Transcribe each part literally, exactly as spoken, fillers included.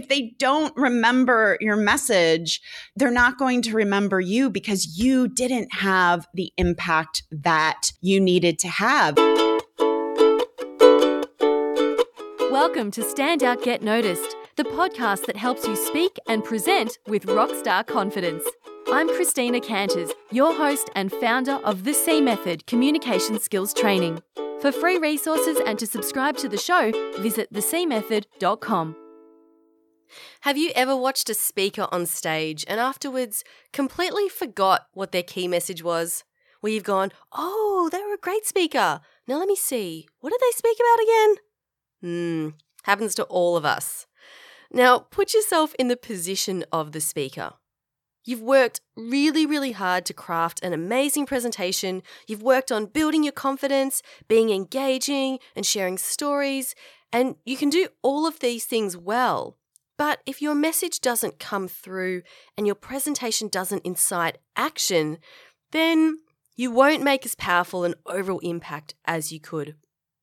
if they don't remember your message, they're not going to remember you because you didn't have the impact that you needed to have. Welcome to Stand Out, Get Noticed, the podcast that helps you speak and present with rockstar confidence. I'm Christina Canters, your host and founder of The C Method Communication Skills Training. For free resources and to subscribe to the show, visit the c method dot com. Have you ever watched a speaker on stage and afterwards completely forgot what their key message was? Where you've gone, oh, they were a great speaker. Now let me see. What did they speak about again? Hmm, happens to all of us. Now, put yourself in the position of the speaker. You've worked really, really hard to craft an amazing presentation. You've worked on building your confidence, being engaging and sharing stories, and you can do all of these things well. But if your message doesn't come through and your presentation doesn't incite action, then you won't make as powerful an overall impact as you could.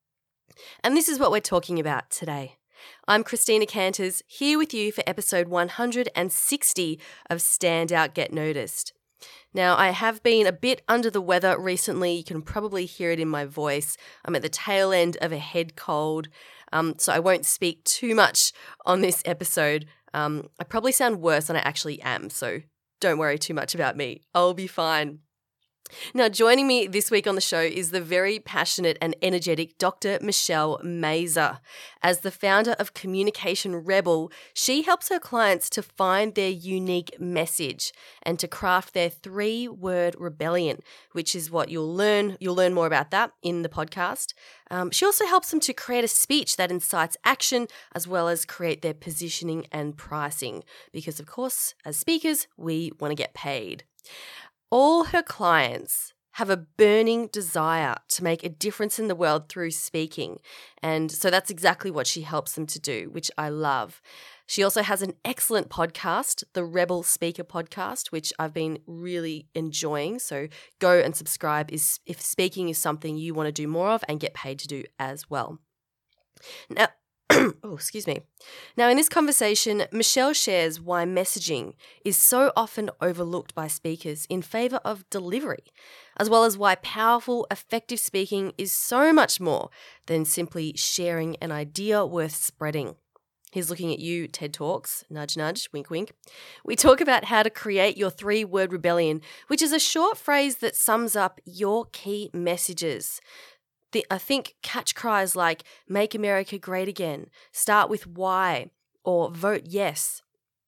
And this is what we're talking about today. I'm Christina Canters, here with you for episode one hundred sixty of Stand Out, Get Noticed. Now, I have been a bit under the weather recently. You can probably hear it in my voice. I'm at the tail end of a head cold, um, so I won't speak too much on this episode. Um, I probably sound worse than I actually am, so don't worry too much about me. I'll be fine. Now, joining me this week on the show is the very passionate and energetic Doctor Michelle Mazur. As the founder of Communication Rebel, she helps her clients to find their unique message and to craft their three-word rebellion, which is what you'll learn. You'll learn more about that in the podcast. Um, she also helps them to create a speech that incites action as well as create their positioning and pricing because, of course, as speakers, we want to get paid. All her clients have a burning desire to make a difference in the world through speaking. And so that's exactly what she helps them to do, which I love. She also has an excellent podcast, the Rebel Speaker Podcast, which I've been really enjoying. So go and subscribe if speaking is something you want to do more of and get paid to do as well. Now, oh, excuse me. Now, in this conversation, Michelle shares why messaging is so often overlooked by speakers in favor of delivery, as well as why powerful, effective speaking is so much more than simply sharing an idea worth spreading. Here's looking at you, TED Talks, nudge, nudge, wink, wink. We talk about how to create your three-word rebellion, which is a short phrase that sums up your key messages. The, I think catch cries like "Make America Great Again," "Start with why," or "Vote yes."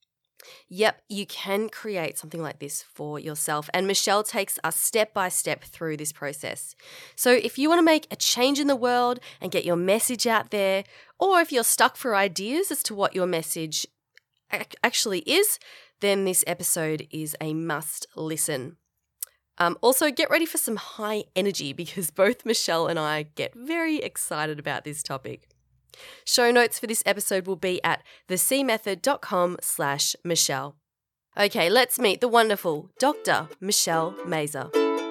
Yep, you can create something like this for yourself, and Michelle takes us step by step through this process. So if you want to make a change in the world and get your message out there, or if you're stuck for ideas as to what your message ac- actually is, then this episode is a must listen. Um, also, get ready for some high energy because both Michelle and I get very excited about this topic. Show notes for this episode will be at the c method dot com slash Michelle. Okay, let's meet the wonderful Doctor Michelle Mazur.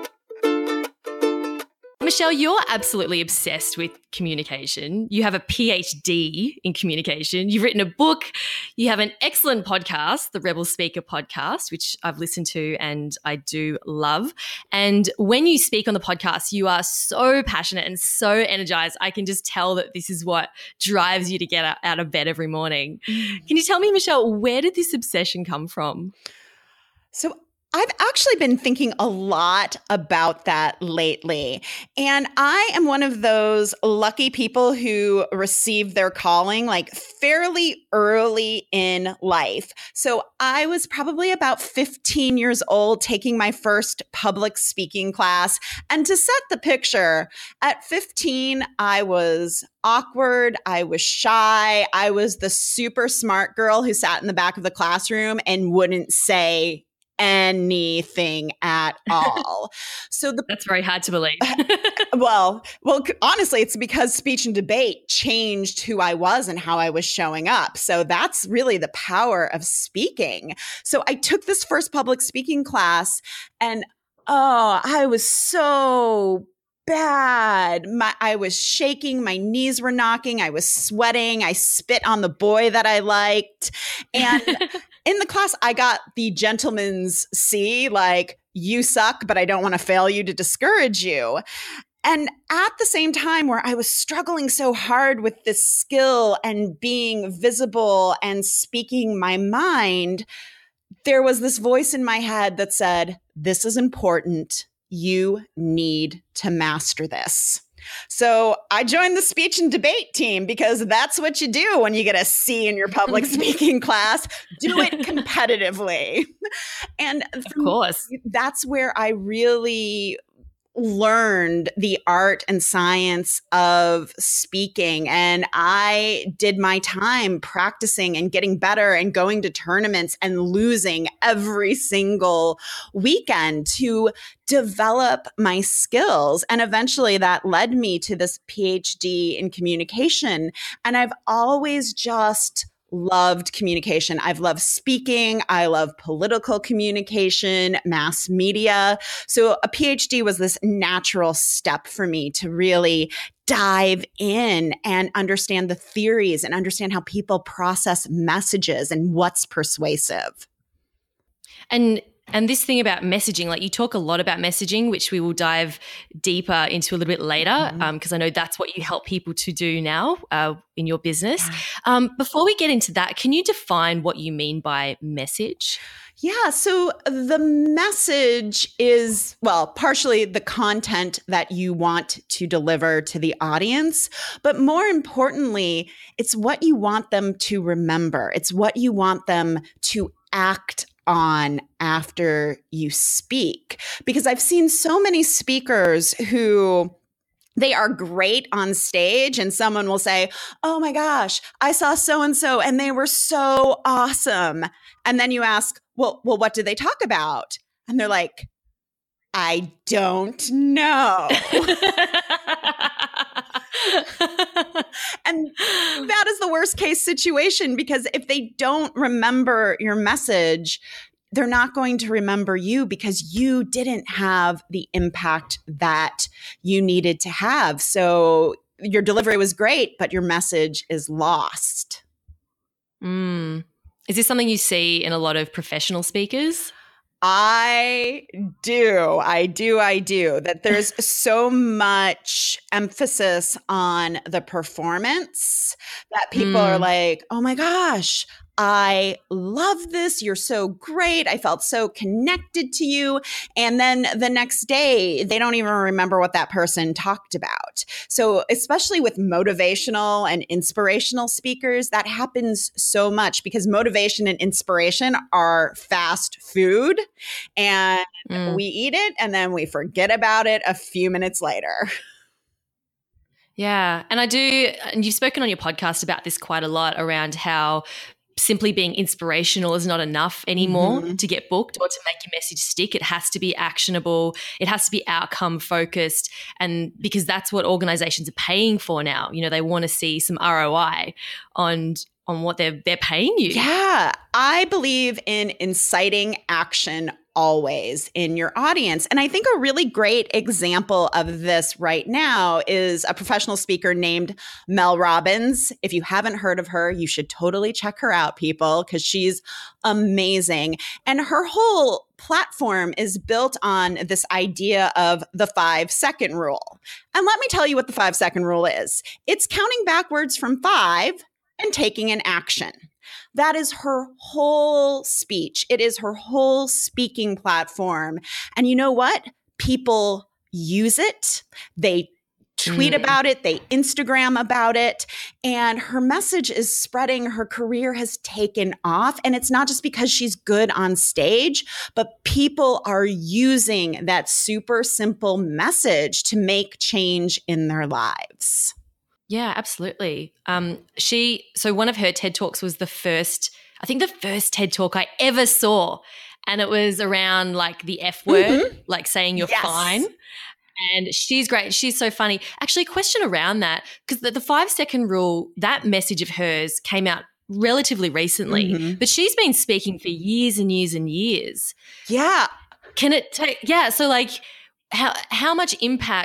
Michelle, you're absolutely obsessed with communication. You have a P H D in communication. You've written a book. You have an excellent podcast, the Rebel Speaker Podcast, which I've listened to and I do love. And when you speak on the podcast, you are so passionate and so energized. I can just tell that this is what drives you to get out of bed every morning. Can you tell me, Michelle, where did this obsession come from? So I've actually been thinking a lot about that lately. And I am one of those lucky people who received their calling like fairly early in life. So I was probably about fifteen years old taking my first public speaking class. And to set the picture, at fifteen, I was awkward. I was shy. I was the super smart girl who sat in the back of the classroom and wouldn't say anything at all. So the, that's very hard to believe. well, well, honestly, it's because speech and debate changed who I was and how I was showing up. So that's really the power of speaking. So I took this first public speaking class and oh, I was so bad. My, I was shaking. My knees were knocking. I was sweating. I spit on the boy that I liked. And in the class, I got the gentleman's C, like, you suck, but I don't want to fail you to discourage you. And at the same time where I was struggling so hard with this skill and being visible and speaking my mind, there was this voice in my head that said, this is important. You need to master this. So I joined the speech and debate team because that's what you do when you get a C in your public speaking class. Do it competitively. And of course, that's where I really learned the art and science of speaking. And I did my time practicing and getting better and going to tournaments and losing every single weekend to develop my skills. And eventually that led me to this P H D in communication. And I've always just loved communication. I've loved speaking. I love political communication, mass media. So a P H D was this natural step for me to really dive in and understand the theories and understand how people process messages and what's persuasive. And And this thing about messaging, like you talk a lot about messaging, which we will dive deeper into a little bit later, because mm-hmm. um, I know that's what you help people to do now uh, in your business. Yeah. Um, before we get into that, can you define what you mean by message? Yeah, so the message is, well, partially the content that you want to deliver to the audience, but more importantly, it's what you want them to remember. It's what you want them to act on after you speak. Because I've seen so many speakers who they are great on stage and someone will say, oh my gosh, I saw so-and-so and they were so awesome. And then you ask, well, well, what did they talk about? And they're like, I don't know. And that is the worst case situation, because if they don't remember your message, they're not going to remember you because you didn't have the impact that you needed to have. So your delivery was great, but your message is lost. Mm. Is this something you see in a lot of professional speakers? I do. I do. I do. That there's so much emphasis on the performance that people mm. are like, oh my gosh, I love this. You're so great. I felt so connected to you. And then the next day, they don't even remember what that person talked about. So especially with motivational and inspirational speakers, that happens so much because motivation and inspiration are fast food and mm. we eat it and then we forget about it a few minutes later. Yeah. And I do, and you've spoken on your podcast about this quite a lot around how simply being inspirational is not enough anymore mm-hmm. to get booked or to make your message stick. It has to be actionable. It has to be outcome focused. And because that's what organizations are paying for now. You know, they want to see some R O I on on what they're they're paying you. Yeah. I believe in inciting action always in your audience. And I think a really great example of this right now is a professional speaker named Mel Robbins. If you haven't heard of her, you should totally check her out, people, because she's amazing. And her whole platform is built on this idea of the five second rule. And let me tell you what the five second rule is. It's counting backwards from five and taking an action. That is her whole speech. It is her whole speaking platform. And you know what? People use it. They tweet mm. about it. They Instagram about it. And her message is spreading. Her career has taken off. And it's not just because she's good on stage, but people are using that super simple message to make change in their lives. Yeah, absolutely. Um, she, so one of her TED Talks was the first, I think the first TED Talk I ever saw. And it was around like the F word, mm-hmm. like saying you're yes. fine. And she's great. She's so funny. Actually, question around that, because the, the five second rule, that message of hers came out relatively recently, mm-hmm. but she's been speaking for years and years and years. Yeah. Can it take, yeah. So like how, how much impact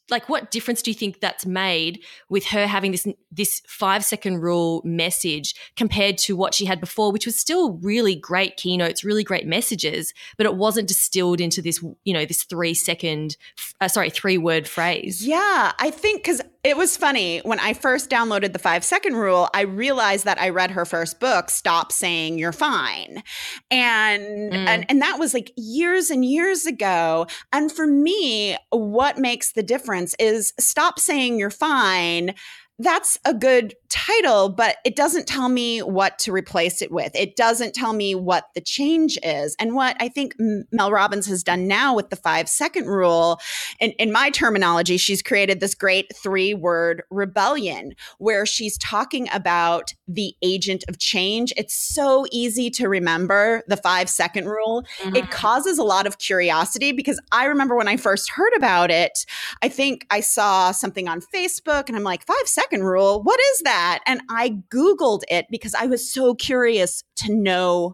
like what difference do you think that's made with her having this this five second rule message compared to what she had before, which was still really great keynotes, really great messages, but it wasn't distilled into this, you know, this three second, uh, sorry, three word phrase? Yeah, I think because it was funny when I first downloaded the five second rule, I realized that I read her first book, Stop Saying You're Fine. And, mm. and, and that was like years and years ago. And for me, what makes the difference is Stop Saying You're Fine. That's a good title, but it doesn't tell me what to replace it with. It doesn't tell me what the change is. And what I think Mel Robbins has done now with the five second rule, in, in my terminology, she's created this great three word rebellion where she's talking about the agent of change. It's so easy to remember the five second rule. Mm-hmm. It causes a lot of curiosity because I remember when I first heard about it, I think I saw something on Facebook and I'm like, five seconds rule, what is that? And I Googled it because I was so curious to know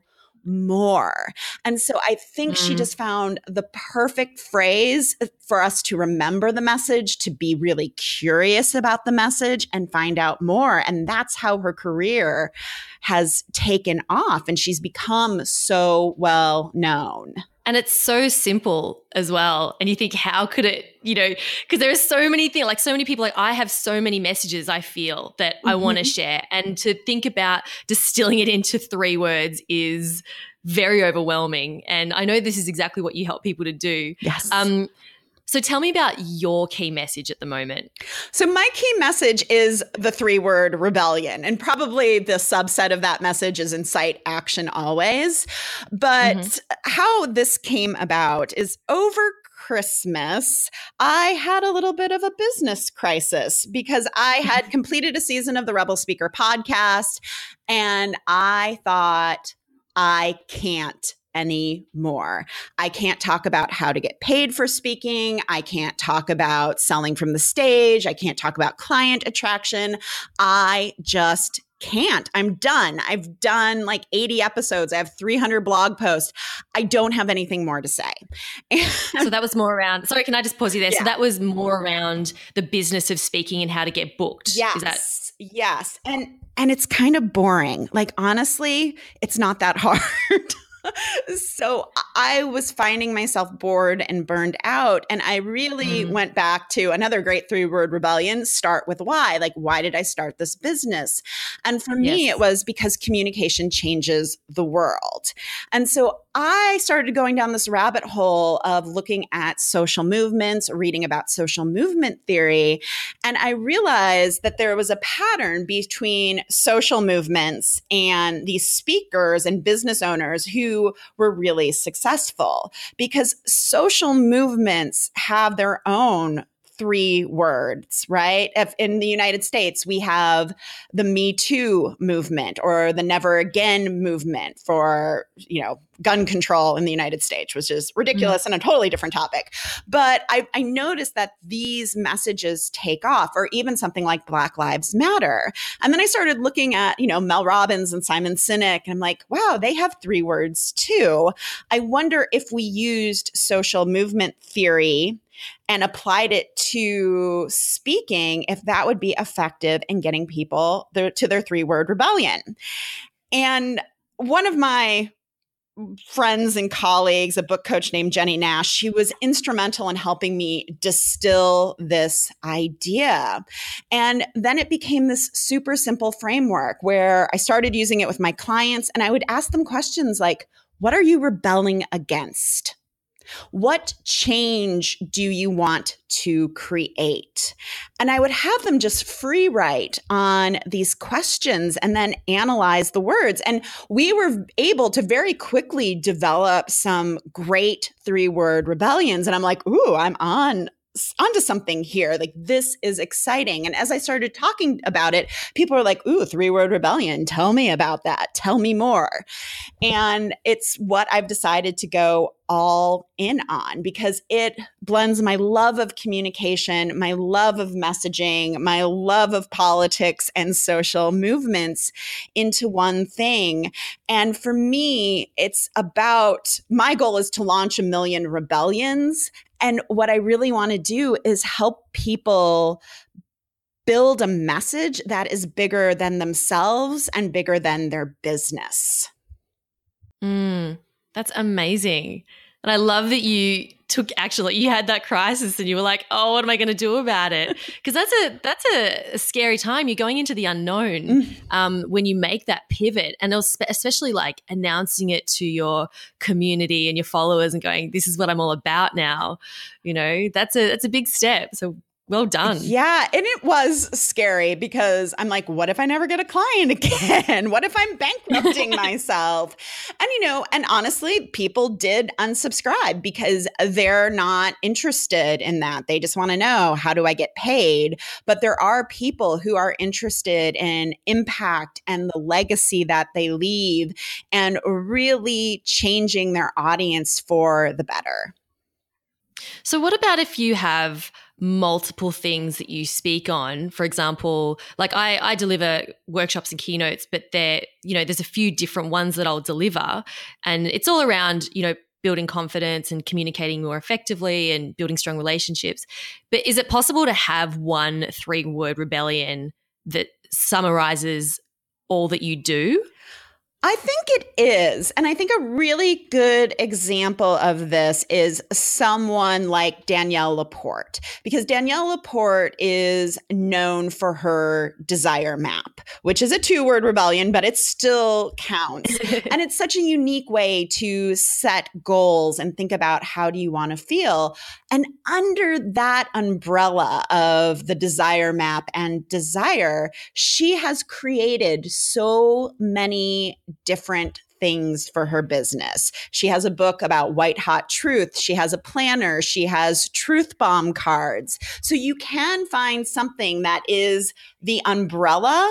more. And so I think mm. she just found the perfect phrase for us to remember the message, to be really curious about the message and find out more. And that's how her career has taken off. And she's become so well known. And it's so simple as well. And you think, how could it, you know, because there are so many things, like so many people, like I have so many messages I feel that mm-hmm. I want to share. And to think about distilling it into three words is very overwhelming. And I know this is exactly what you help people to do. Yes. Um, So tell me about your key message at the moment. So my key message is the three-word rebellion. And probably the subset of that message is incite action always. But mm-hmm. how this came about is over Christmas, I had a little bit of a business crisis because I had completed a season of the Rebel Speaker podcast. And I thought, I can't anymore. I can't talk about how to get paid for speaking. I can't talk about selling from the stage. I can't talk about client attraction. I just can't. I'm done. I've done like eighty episodes. I have three hundred blog posts. I don't have anything more to say. So that was more around, sorry, can I just pause you there? Yeah. So that was more around the business of speaking and how to get booked. Yes. Is that- yes. And, and it's kind of boring. Like, honestly, it's not that hard. So I was finding myself bored and burned out. And I really mm. went back to another great three-word rebellion, start with why. Like, why did I start this business? And for me, yes. it was because communication changes the world. And so I started going down this rabbit hole of looking at social movements, reading about social movement theory. And I realized that there was a pattern between social movements and these speakers and business owners who were really successful, because social movements have their own three words, right? If in the United States, we have the Me Too movement or the Never Again movement for, you know, gun control in the United States, which is ridiculous mm. and a totally different topic. But I, I noticed that these messages take off, or even something like Black Lives Matter. And then I started looking at, you know, Mel Robbins and Simon Sinek, and I'm like, wow, they have three words too. I wonder if we used social movement theory and applied it to speaking, if that would be effective in getting people their, to their three-word rebellion. And one of my friends and colleagues, a book coach named Jenny Nash, she was instrumental in helping me distill this idea. And then it became this super simple framework where I started using it with my clients, and I would ask them questions like, what are you rebelling against? What change do you want to create? And I would have them just free write on these questions and then analyze the words. And we were able to very quickly develop some great three-word rebellions. And I'm like, ooh, I'm on onto something here. Like, this is exciting. And as I started talking about it, people were like, ooh, three-word rebellion. Tell me about that. Tell me more. And it's what I've decided to go all in on, because it blends my love of communication, my love of messaging, my love of politics and social movements into one thing. And for me, it's about, my goal is to launch a million rebellions. And what I really want to do is help people build a message that is bigger than themselves and bigger than their business. Mm, that's amazing. And I love that you took action. Like you had that crisis and you were like, oh, what am I going to do about it? Because that's a that's a, a scary time. You're going into the unknown mm. um, when you make that pivot, and especially like announcing it to your community and your followers and going, this is what I'm all about now. You know, that's a that's a big step. So well done. Yeah. And it was scary because I'm like, what if I never get a client again? What if I'm bankrupting myself? And, you know, and honestly, people did unsubscribe because they're not interested in that. They just want to know, how do I get paid? But there are people who are interested in impact and the legacy that they leave and really changing their audience for the better. So what about if you have multiple things that you speak on? For example, like I, I deliver workshops and keynotes, but there, you know, there's a few different ones that I'll deliver, and it's all around, you know, building confidence and communicating more effectively and building strong relationships. But is it possible to have one three-word rebellion that summarizes all that you do? I think it is. And I think a really good example of this is someone like Danielle LaPorte, because Danielle LaPorte is known for her desire map, which is a two-word rebellion, but it still counts. And it's such a unique way to set goals and think about how do you want to feel. And under that umbrella of the desire map and desire, she has created so many different things for her business. She has a book about white hot truth. She has a planner. She has truth bomb cards. So you can find something that is the umbrella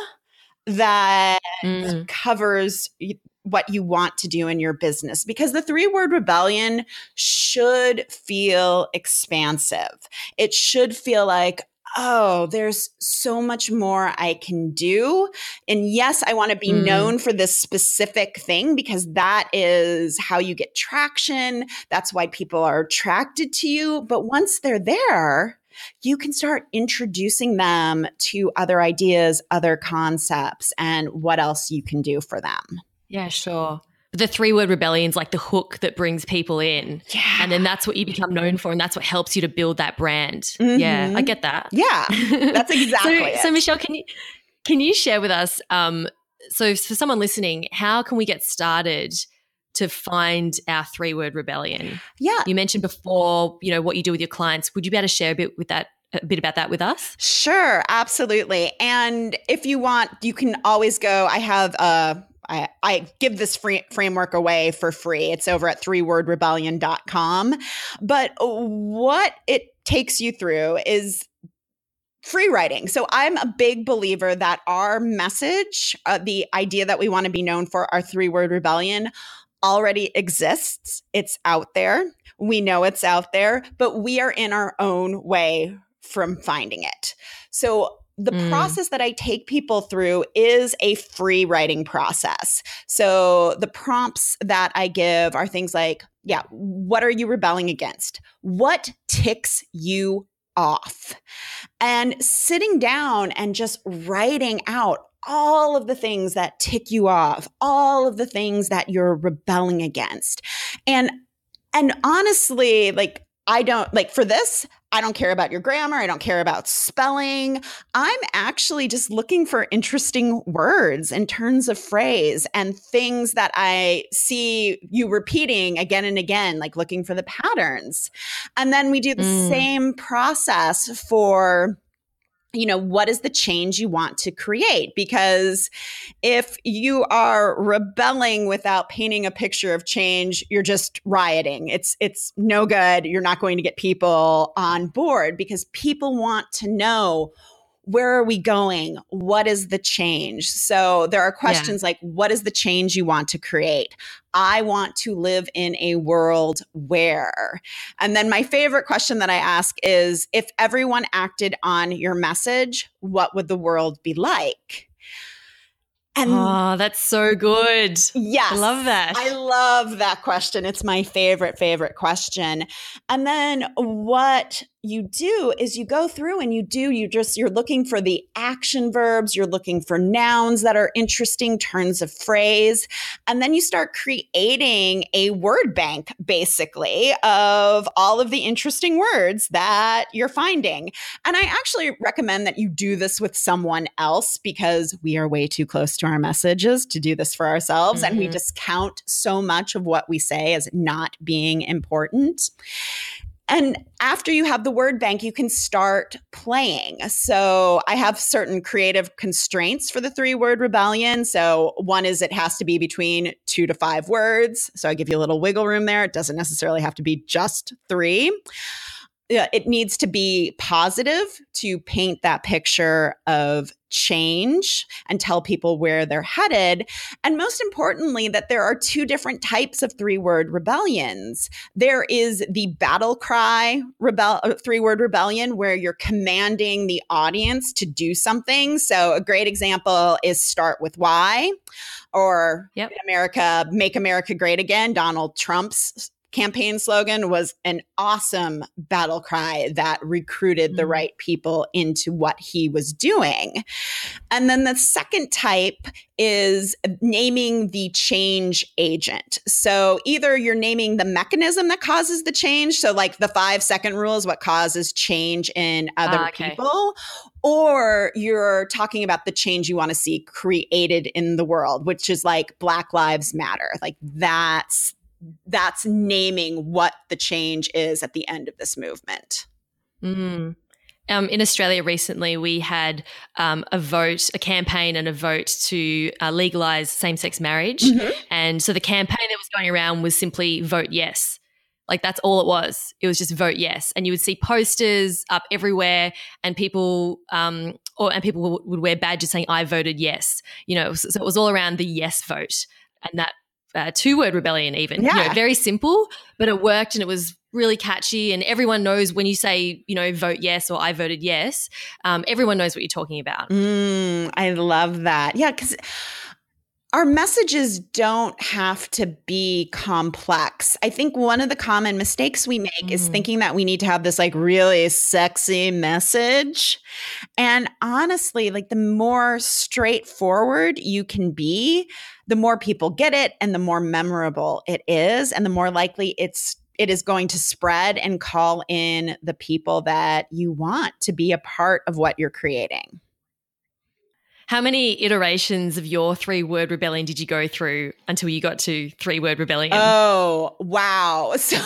that mm. covers what you want to do in your business, because the three-word rebellion should feel expansive. It should feel like, oh, there's so much more I can do. And yes, I want to be mm. known for this specific thing because that is how you get traction. That's why people are attracted to you. But once they're there, you can start introducing them to other ideas, other concepts, and what else you can do for them. Yeah, sure. The three-word rebellion's like the hook that brings people in. Yeah. And then that's what you become known for, and that's what helps you to build that brand. Mm-hmm. Yeah, I get that. Yeah, that's exactly so, it. So, Michelle, can you can you share with us, um, so for someone listening, how can we get started to find our three-word rebellion? Yeah. You mentioned before, you know, what you do with your clients. Would you be able to share a bit with that? A bit about that with us? Sure, absolutely. And if you want, you can always go, I have a I, I give this free framework away for free. It's over at three word rebellion dot com. But what it takes you through is free writing. So I'm a big believer that our message, uh, the idea that we want to be known for, our three-word rebellion, already exists. It's out there. We know it's out there, but we are in our own way from finding it. So the mm. process that I take people through is a free writing process. So the prompts that I give are things like, yeah, what are you rebelling against? What ticks you off? And sitting down and just writing out all of the things that tick you off, all of the things that you're rebelling against. And and honestly, like, I don't, like for this, I don't care about your grammar. I don't care about spelling. I'm actually just looking for interesting words and turns of phrase and things that I see you repeating again and again, like looking for the patterns. And then we do the mm. same process for, you know, what is the change you want to create? Because if you are rebelling without painting a picture of change, you're just rioting. It's it's no good. You're not going to get people on board because people want to know, where are we going? What is the change? So there are questions yeah. like, what is the change you want to create? I want to live in a world where. And then my favorite question that I ask is, if everyone acted on your message, what would the world be like? And oh, that's so good. Yes. I love that. I love that question. It's my favorite, favorite question. And then what you do is you go through and you do, you just, you're looking for the action verbs, you're looking for nouns that are interesting, turns of phrase. And then you start creating a word bank, basically, of all of the interesting words that you're finding. And I actually recommend that you do this with someone else because we are way too close to our messages to do this for ourselves. Mm-hmm. And we discount so much of what we say as not being important. And after you have the word bank, you can start playing. So I have certain creative constraints for the three word rebellion. So one is it has to be between two to five words. So I give you a little wiggle room there. It doesn't necessarily have to be just three. It needs to be positive to paint that picture of change and tell people where they're headed. And most importantly, that there are two different types of three-word rebellions. There is the battle cry rebel, three-word rebellion where you're commanding the audience to do something. So a great example is Start With Why, or yep. in America, Make America Great Again, Donald Trump's campaign slogan was an awesome battle cry that recruited mm. the right people into what he was doing. And then the second type is naming the change agent. So either you're naming the mechanism that causes the change. So like the five second rule is what causes change in other ah, okay. people, or you're talking about the change you want to see created in the world, which is like Black Lives Matter. Like that's That's naming what the change is at the end of this movement. Mm. Um, in Australia recently, we had um, a vote, a campaign and a vote to uh, legalise same-sex marriage. Mm-hmm. And so the campaign that was going around was simply vote yes. Like that's all it was. It was just vote yes. And you would see posters up everywhere and people um, or and people w- would wear badges saying, I voted yes. You know, so, so it was all around the yes vote. And that Uh, two-word rebellion even. Yeah. You know, very simple, but it worked and it was really catchy, and everyone knows when you say, you know, vote yes or I voted yes, um, everyone knows what you're talking about. Mm, I love that. Yeah, because our messages don't have to be complex. I think one of the common mistakes we make mm. is thinking that we need to have this like really sexy message. And honestly, like the more straightforward you can be, the more people get it and the more memorable it is and the more likely it's it is going to spread and call in the people that you want to be a part of what you're creating. How many iterations of your three-word rebellion did you go through until you got to three-word rebellion? Oh, wow. So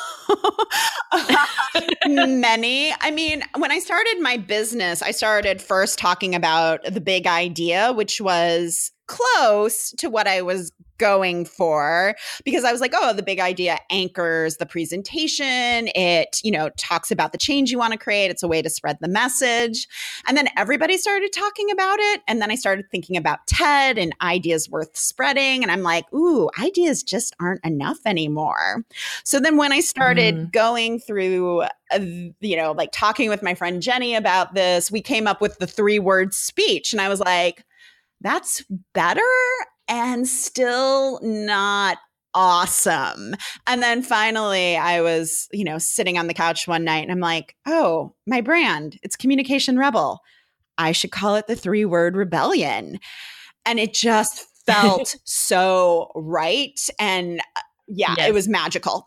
many. I mean, when I started my business, I started first talking about the big idea, which was close to what I was going for, because I was like, oh, the big idea anchors the presentation. It, you know, talks about the change you want to create. It's a way to spread the message. And then everybody started talking about it. And then I started thinking about TED and ideas worth spreading. And I'm like, ooh, ideas just aren't enough anymore. So then when I started mm. going through, uh, you know, like talking with my friend Jenny about this, we came up with the three word speech. And I was like, that's better and still not awesome. And then finally I was, you know, sitting on the couch one night and I'm like, oh, my brand, it's Communication Rebel. I should call it the three word rebellion. And it just felt so right. And yeah, yes. It was magical.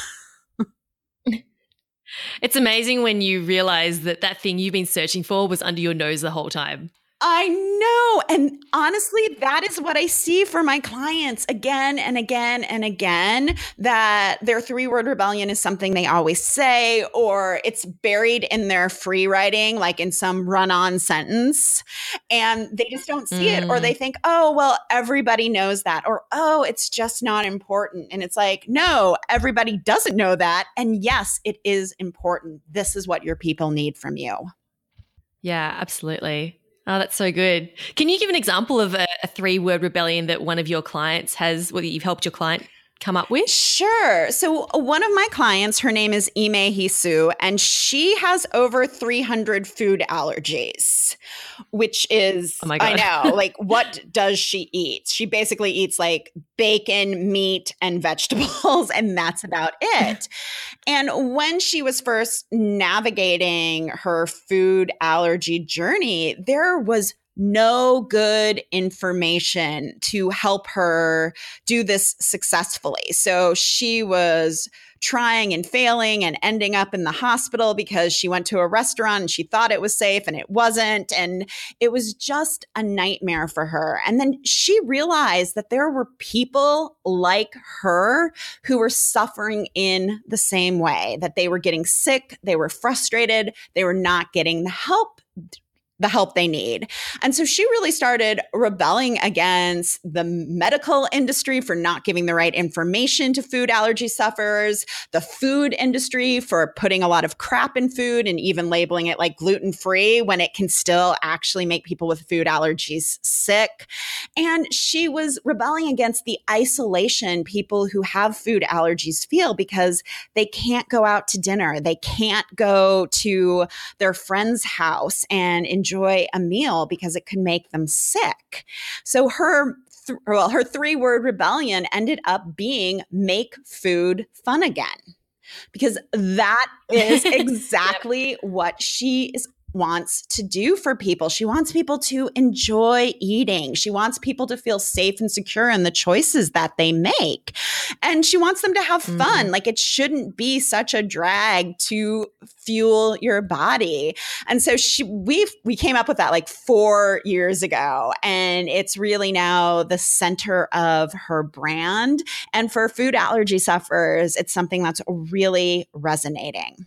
It's amazing when you realize that that thing you've been searching for was under your nose the whole time. I know. And honestly, that is what I see for my clients again and again and again, that their three-word rebellion is something they always say, or it's buried in their free writing, like in some run-on sentence, and they just don't see mm. it. Or they think, oh, well, everybody knows that. Or, oh, it's just not important. And it's like, no, everybody doesn't know that. And yes, it is important. This is what your people need from you. Yeah, absolutely. Oh, that's so good. Can you give an example of a, a three-word rebellion that one of your clients has, whether you've helped your client come up with? Sure. So one of my clients, her name is Ime Hisu, and she has over three hundred food allergies, which is, oh my God. I know, like what does she eat? She basically eats like bacon, meat, and vegetables, and that's about it. And when she was first navigating her food allergy journey, there was no good information to help her do this successfully. So she was trying and failing and ending up in the hospital because she went to a restaurant and she thought it was safe and it wasn't. And it was just a nightmare for her. And then she realized that there were people like her who were suffering in the same way, that they were getting sick, they were frustrated, they were not getting the help the help they need. And so she really started rebelling against the medical industry for not giving the right information to food allergy sufferers, the food industry for putting a lot of crap in food and even labeling it like gluten-free when it can still actually make people with food allergies sick. And she was rebelling against the isolation people who have food allergies feel because they can't go out to dinner. They can't go to their friend's house and enjoy enjoy a meal because it could make them sick. So her th- well, her three-word rebellion ended up being make food fun again, because that is exactly yep. what she is wants to do for people. She wants people to enjoy eating. She wants people to feel safe and secure in the choices that they make. And she wants them to have fun. Mm-hmm. Like it shouldn't be such a drag to fuel your body. And so she we we came up with that like four years ago. And it's really now the center of her brand. And for food allergy sufferers, it's something that's really resonating.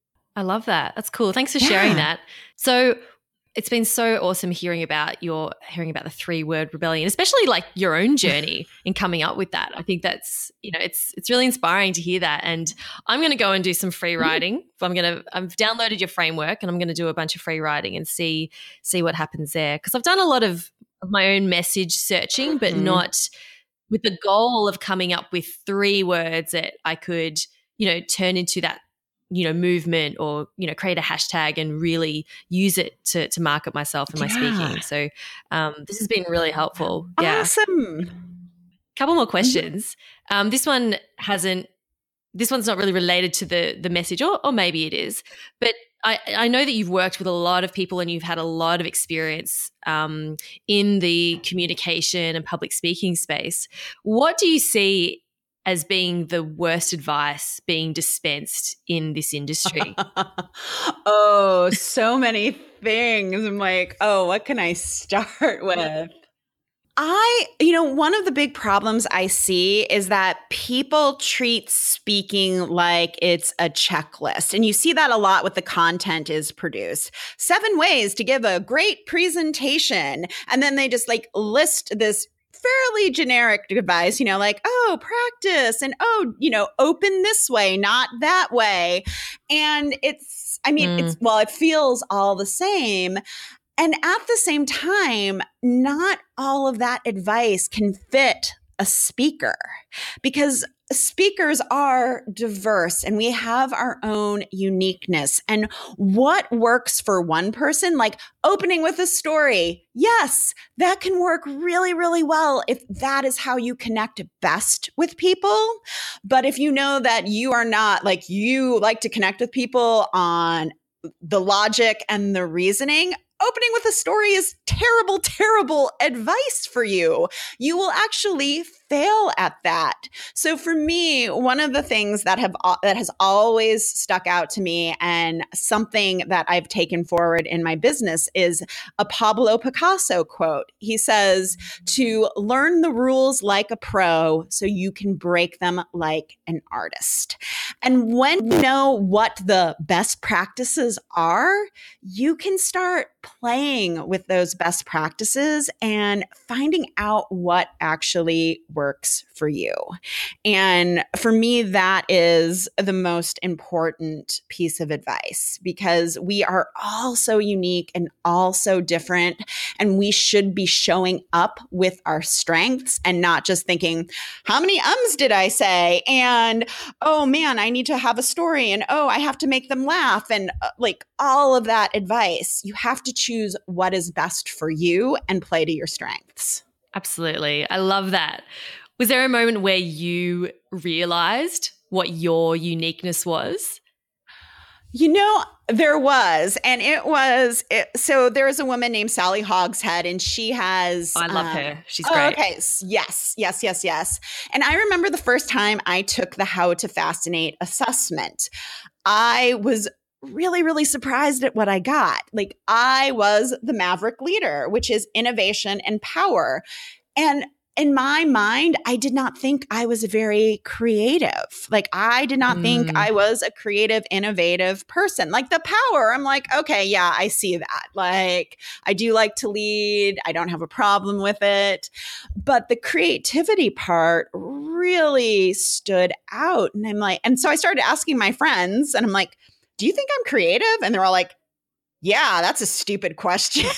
I love that. That's cool. Thanks for yeah. sharing that. So it's been so awesome hearing about your hearing about the three word rebellion, especially like your own journey in coming up with that. I think that's, you know, it's it's really inspiring to hear that. And I'm going to go and do some free writing. I'm going to I've downloaded your framework and I'm going to do a bunch of free writing and see see what happens there, because I've done a lot of, of my own message searching, but mm-hmm. not with the goal of coming up with three words that I could, you know, turn into that, you know, movement or, you know, create a hashtag and really use it to to market myself and my yeah. speaking. So um, this has been really helpful. Yeah. Awesome. Couple more questions. Um, this one hasn't, this one's not really related to the the message, or, or maybe it is, but I, I know that you've worked with a lot of people and you've had a lot of experience um, in the communication and public speaking space. What do you see as being the worst advice being dispensed in this industry? Oh, so many things. I'm like, oh, what can I start with? I, you know, one of the big problems I see is that people treat speaking like it's a checklist. And you see that a lot with the content is produced. Seven ways to give a great presentation. And then they just like list this fairly generic device, you know, like, oh, practice and, oh, you know, open this way, not that way. And it's, I mean, mm. it's, well, it feels all the same. And at the same time, not all of that advice can fit a speaker, because speakers are diverse and we have our own uniqueness. And what works for one person, like opening with a story, yes, that can work really, really well if that is how you connect best with people. But if you know that you are not, like, you like to connect with people on the logic and the reasoning, opening with a story is terrible, terrible advice for you. You will actually fail at that. So for me, one of the things that have that has always stuck out to me and something that I've taken forward in my business is a Pablo Picasso quote. He says, to learn the rules like a pro so you can break them like an artist. And when you know what the best practices are, you can start playing with those best practices and finding out what actually works for you. And for me, that is the most important piece of advice, because we are all so unique and all so different. And we should be showing up with our strengths and not just thinking, how many ums did I say? And, oh man, I need to have a story. And, oh, I have to make them laugh. And uh, like all of that advice, you have to choose what is best for you and play to your strengths. Absolutely. I love that. Was there a moment where you realized what your uniqueness was? You know, there was, and it was, it, so there's a woman named Sally Hogshead, and she has. I love um, her. She's oh, great. Okay. Yes, yes, yes, yes. And I remember the first time I took the How to Fascinate assessment, I was really, really surprised at what I got. Like, I was the Maverick leader, which is innovation and power. And in my mind, I did not think I was very creative. Like, I did not mm. think I was a creative, innovative person. Like the power, I'm like, okay, yeah, I see that. Like, I do like to lead. I don't have a problem with it. But the creativity part really stood out. And I'm like, and so I started asking my friends, and I'm like, do you think I'm creative? And they're all like, yeah, that's a stupid question.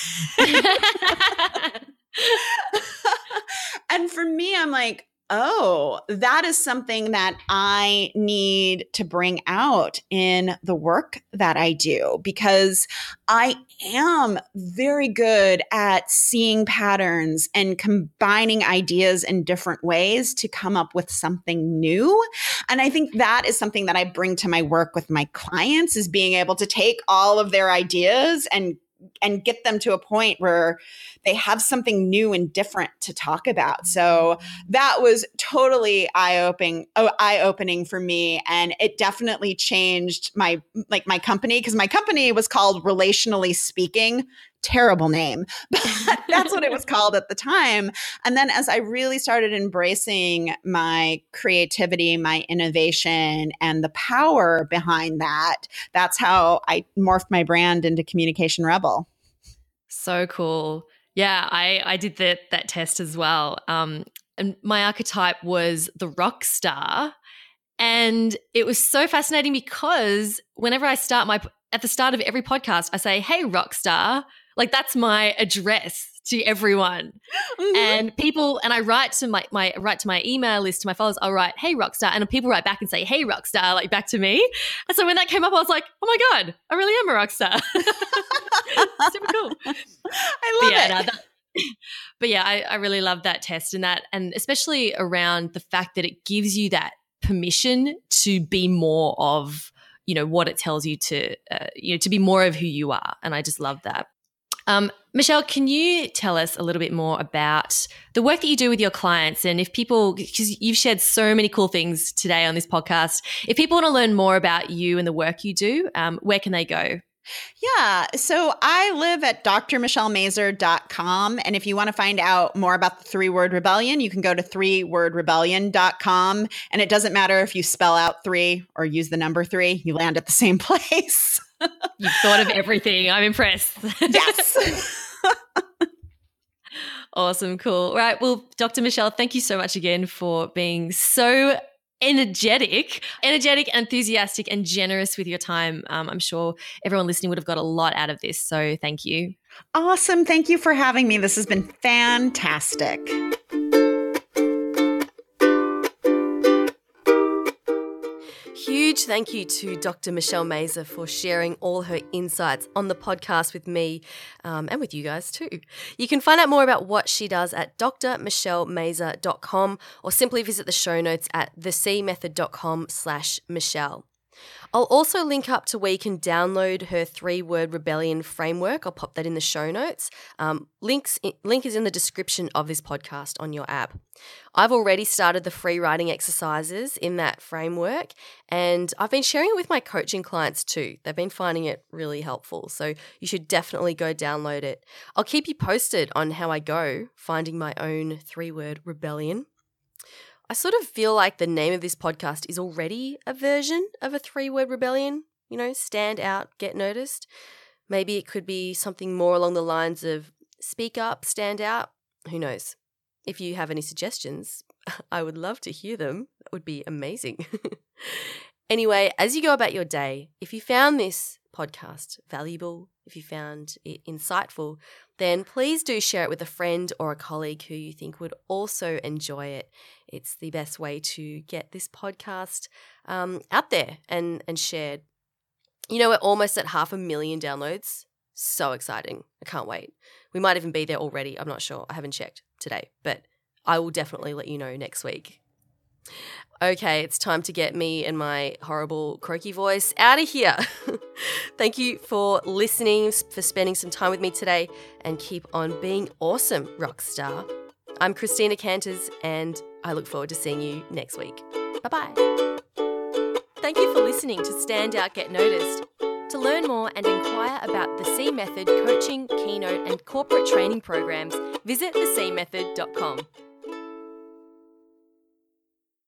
And for me, I'm like, oh, that is something that I need to bring out in the work that I do, because I am very good at seeing patterns and combining ideas in different ways to come up with something new. And I think that is something that I bring to my work with my clients, is being able to take all of their ideas and and get them to a point where they have something new and different to talk about. So that was totally eye-opening, oh, eye-opening for me. And it definitely changed my, like my company, because my company was called Relationally Speaking. Terrible name, but that's what it was called at the time. And then as I really started embracing my creativity, my innovation, and the power behind that, that's how I morphed my brand into Communication Rebel. So cool. Yeah, I, I did that that test as well. Um, and my archetype was the rock star. And it was so fascinating because whenever I start my, at the start of every podcast, I say, hey, rock star. Like, that's my address to everyone. Mm-hmm. And people, and I write to my, my, write to my email list, to my followers, I'll write, hey, rockstar. And people write back and say, hey, rockstar, like back to me. And so when that came up, I was like, oh my God, I really am a rockstar. Super cool. I love yeah, it. No, that, but yeah, I, I really love that test, and that, and especially around the fact that it gives you that permission to be more of, you know, what it tells you to, uh, you know, to be more of who you are. And I just love that. Um, Michelle, can you tell us a little bit more about the work that you do with your clients? And if people, because you've shared so many cool things today on this podcast, if people want to learn more about you and the work you do, um, where can they go? Yeah. So I live at d r michelle mazur dot com. And if you want to find out more about the Three Word Rebellion, you can go to three word rebellion dot com. And it doesn't matter if you spell out three or use the number three, you land at the same place. You've thought of everything. I'm impressed. Yes. Awesome. Cool. All right. Well, Doctor Michelle, thank you so much again for being so energetic, energetic, enthusiastic, and generous with your time. Um, I'm sure everyone listening would have got a lot out of this. So thank you. Awesome. Thank you for having me. This has been fantastic. Huge thank you to Doctor Michelle Mazur for sharing all her insights on the podcast with me um, and with you guys too. You can find out more about what she does at d r michelle mazur dot com or simply visit the show notes at the c method dot com slash Michelle. I'll also link up to where you can download her three-word rebellion framework. I'll pop that in the show notes. Um, links link is in the description of this podcast on your app. I've already started the free writing exercises in that framework, and I've been sharing it with my coaching clients too. They've been finding it really helpful, so you should definitely go download it. I'll keep you posted on how I go finding my own three-word rebellion. I sort of feel like the name of this podcast is already a version of a three-word rebellion, you know, stand out, get noticed. Maybe it could be something more along the lines of speak up, stand out, who knows. If you have any suggestions, I would love to hear them. That would be amazing. Anyway, as you go about your day, if you found this podcast valuable, if you found it insightful, then please do share it with a friend or a colleague who you think would also enjoy it. It's the best way to get this podcast um, out there and, and shared. You know, we're almost at half a million downloads. So exciting. I can't wait. We might even be there already. I'm not sure. I haven't checked today, but I will definitely let you know next week. Okay, it's time to get me and my horrible croaky voice out of here. Thank you for listening, for spending some time with me today, and keep on being awesome, Rockstar. I'm Christina Canters, and I look forward to seeing you next week. Bye-bye. Thank you for listening to Stand Out, Get Noticed. To learn more and inquire about the C Method coaching, keynote, and corporate training programs, visit the c method dot com.